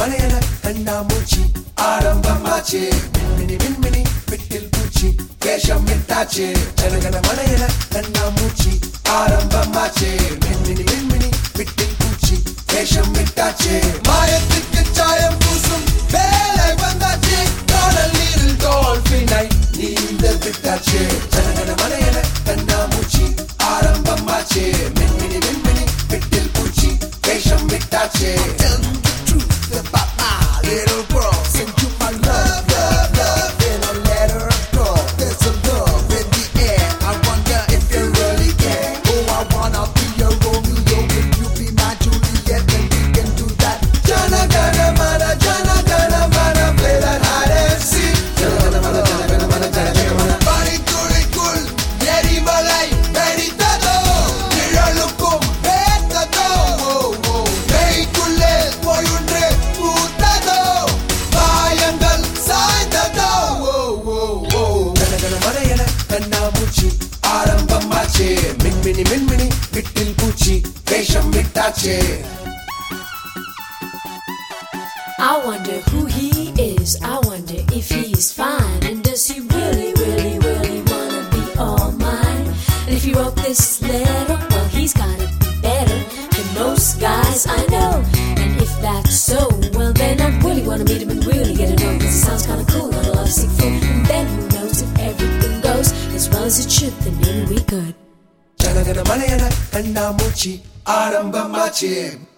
மலையன கண்ணாமூச்சி ஆரம்பமாச்சு. மின்மினி மின்மினி விட்டில் பூச்சி வேஷம் விட்டாச்சு. ஜனகன மலையன கண்ணாமூச்சி ஆரம்பமாச்சு. மின்மினி மின்மினி விட்டில் பூச்சி வேஷம் விட்டாச்சு. மாயத்துக்கு சாயம் பூசும் வேலை வந்தாச்சு. காதல் நீரில் டால்பினை நீந்த விட்டாச்சு. ஜனகன மலையன கண்ணாமூச்சி ஆரம்பமாச்சு. மின்மினி மின்மினி விட்டில் பூச்சி வேஷம் விட்டாச்சு. மின்மினி மின்மினி விட்டில் பூச்சி வேஷம் விட்டாச்சு. I wonder who he is, I wonder if he's fine, and does he really, really, really wanna be all mine? And if he wrote this letter, well he's gotta be better than most guys I know. And if that's so, well then I really wanna meet him and really get to know him, 'cause he sounds kinda cool, not a lovesick fool. And then who knows, if everything goes as well as it should, then maybe we could. ஜனகன மலையன கண்ணாமூச்சி ஆரம்பமாச்சு.